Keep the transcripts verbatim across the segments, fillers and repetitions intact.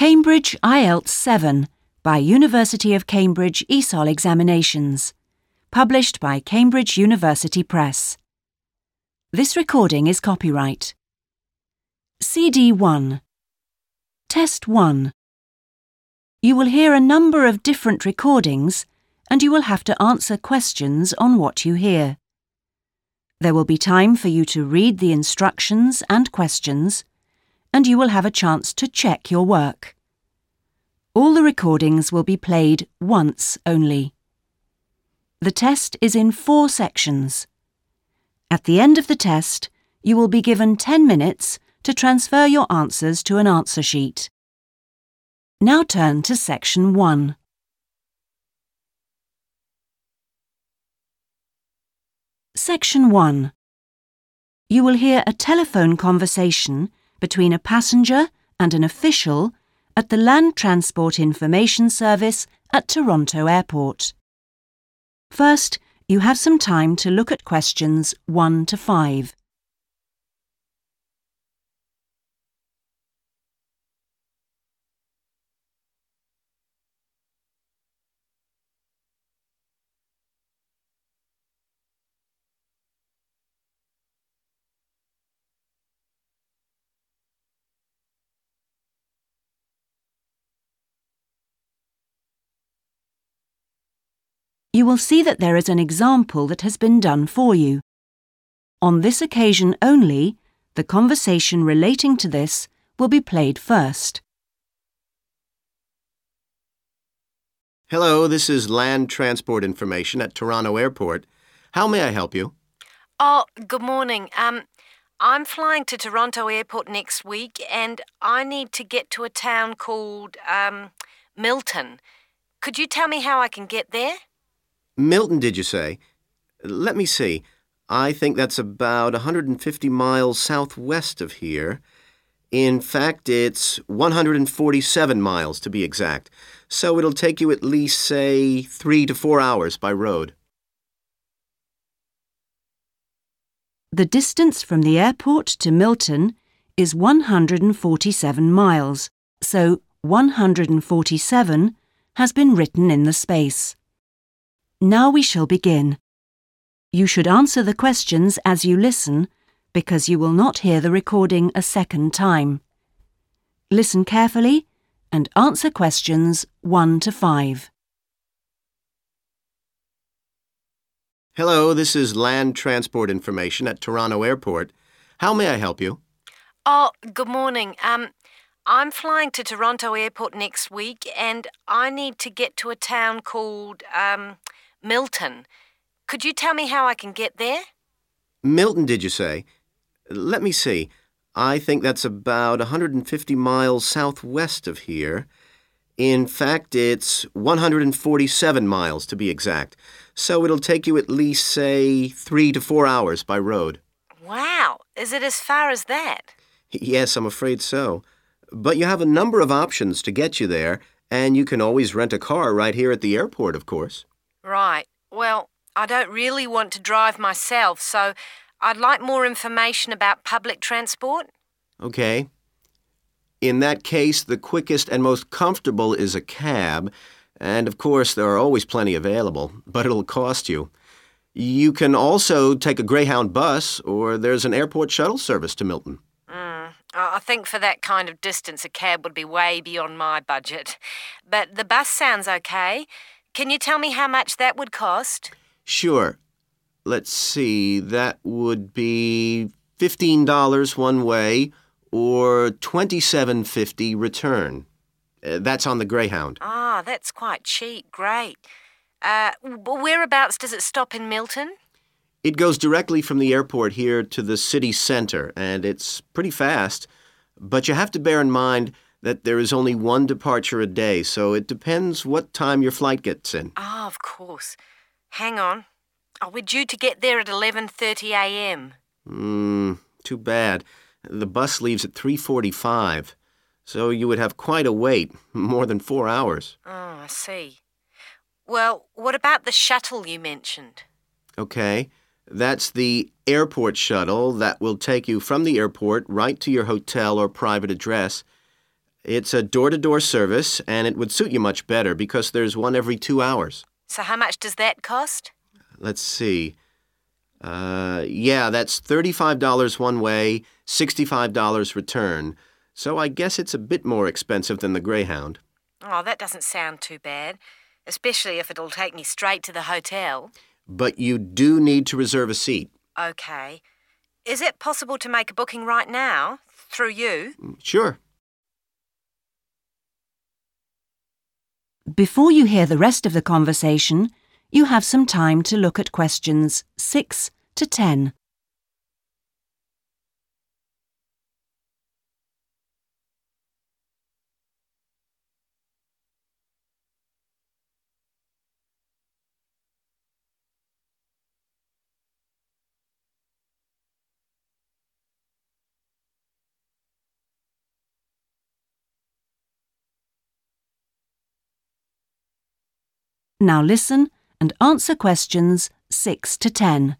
Cambridge I E L T S seven by University of Cambridge E S O L Examinations, published by Cambridge University Press. This recording is copyright. C D one. Test one. You will hear a number of different recordings and you will have to answer questions on what you hear. There will be time for you to read the instructions and questions, and you will have a chance to check your work. All the recordings will be played once only. The test is in four sections. At the end of the test, you will be given ten minutes to transfer your answers to an answer sheet. Now turn to section one. Section one. You will hear a telephone conversation between a passenger and an official at the Land Transport Information Service at Toronto Airport. First, you have some time to look at questions one to five. You will see that there is an example that has been done for you. On this occasion only, the conversation relating to this will be played first. Hello, this is Land Transport Information at Toronto Airport. How may I help you? Oh, good morning. Um, I'm flying to Toronto Airport next week and I need to get to a town called, um, Milton. Could you tell me how I can get there? Milton, did you say? Let me see. I think that's about one hundred fifty miles southwest of here. In fact, it's one hundred forty-seven miles to be exact. So it'll take you at least, say, three to four hours by road. The distance from the airport to Milton is one hundred forty-seven miles, so one hundred forty-seven has been written in the space. Now we shall begin. You should answer the questions as you listen, because you will not hear the recording a second time. Listen carefully and answer questions one to five. Hello, this is Land Transport Information at Toronto Airport. How may I help you? Oh, good morning. Um, I'm flying to Toronto Airport next week and I need to get to a town called, um, Milton. Could you tell me how I can get there? Milton, did you say? Let me see. I think that's about one hundred fifty miles southwest of here. In fact, it's one hundred forty-seven miles to be exact. So it'll take you at least, say, three to four hours by road. Wow, is it as far as that? Yes, I'm afraid so. But you have a number of options to get you there, and you can always rent a car right here at the airport, of course. Right. Well, I don't really want to drive myself, so I'd like more information about public transport. Okay. In that case, the quickest and most comfortable is a cab, and of course there are always plenty available, but it'll cost you. You can also take a Greyhound bus, or there's an airport shuttle service to Milton. Mm, I think for that kind of distance a cab would be way beyond my budget. But the bus sounds okay. Can you tell me how much that would cost? Sure. Let's see, that would be fifteen dollars one way or twenty-seven fifty return. Uh, that's on the Greyhound. Ah, that's quite cheap. Great. Uh, whereabouts does it stop in Milton? It goes directly from the airport here to the city center, and it's pretty fast. But you have to bear in mind that there is only one departure a day, so it depends what time your flight gets in. Ah, of course. Hang on. Oh, we're due to get there at eleven thirty a m Hmm, too bad. The bus leaves at three forty-five, so you would have quite a wait, more than four hours. Oh, I see. Well, what about the shuttle you mentioned? Okay, that's the airport shuttle that will take you from the airport right to your hotel or private address. It's a door-to-door service, and it would suit you much better because there's one every two hours. So how much does that cost? Let's see. Uh, yeah, that's thirty-five dollars one way, sixty-five dollars return. So I guess it's a bit more expensive than the Greyhound. Oh, that doesn't sound too bad, especially if it'll take me straight to the hotel. But you do need to reserve a seat. Okay. Is it possible to make a booking right now, through you? Sure. Before you hear the rest of the conversation, you have some time to look at questions six to ten. Now listen and answer questions six to ten.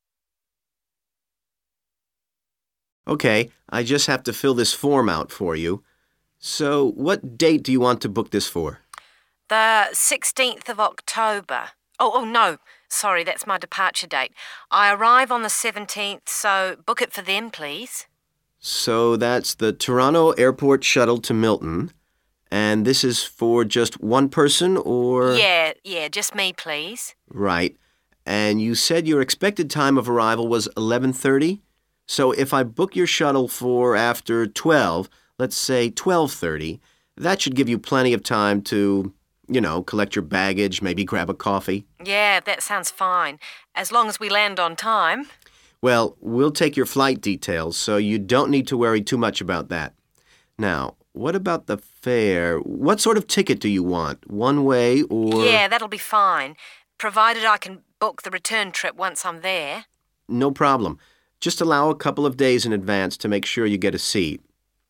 Okay, I just have to fill this form out for you. So, what date do you want to book this for? The sixteenth of October. Oh, oh no, sorry, that's my departure date. I arrive on the seventeenth, so book it for them, please. So that's the Toronto Airport shuttle to Milton. And this is for just one person, or...? Yeah, yeah, just me, please. Right. And you said your expected time of arrival was eleven thirty? So if I book your shuttle for after twelve, let's say twelve thirty, that should give you plenty of time to, you know, collect your baggage, maybe grab a coffee. Yeah, that sounds fine, as long as we land on time. Well, we'll take your flight details, so you don't need to worry too much about that. Now, what about the fare? What sort of ticket do you want? One way or... Yeah, that'll be fine, provided I can book the return trip once I'm there. No problem. Just allow a couple of days in advance to make sure you get a seat.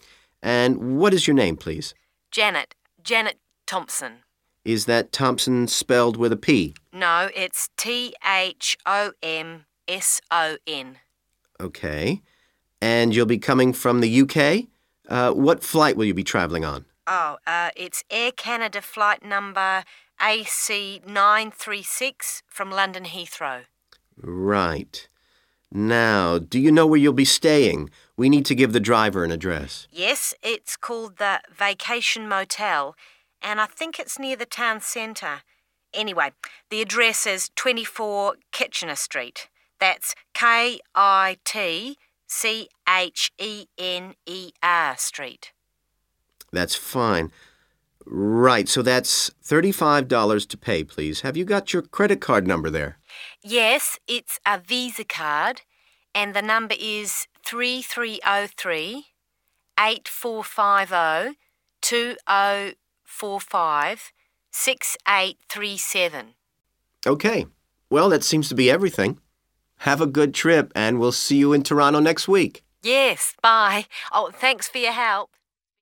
And what is your name, please? Janet. Janet Thompson. Is that Thompson spelled with a P? No, it's T H O M S O N. Okay. And you'll be coming from the U K? Uh, what flight will you be travelling on? Oh, uh, it's Air Canada flight number A C nine three six from London Heathrow. Right. Now, do you know where you'll be staying? We need to give the driver an address. Yes, it's called the Vacation Motel, and I think it's near the town centre. Anyway, the address is twenty-four Kitchener Street. That's K I T C H E N E R Street. That's fine. Right, so that's thirty-five dollars to pay, please. Have you got your credit card number there? Yes, it's a Visa card, and the number is three three zero three, eight four five zero, two zero four five, six eight three seven. Okay. Well, that seems to be everything. Have a good trip, and we'll see you in Toronto next week. Yes, bye. Oh, thanks for your help.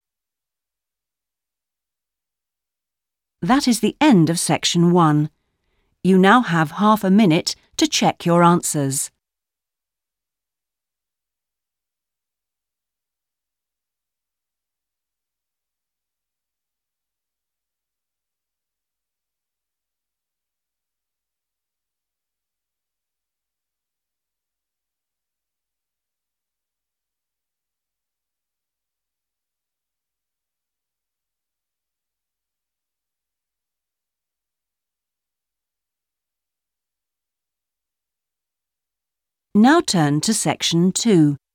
That is the end of section one. You now have half a minute to check your answers. Now turn to section two.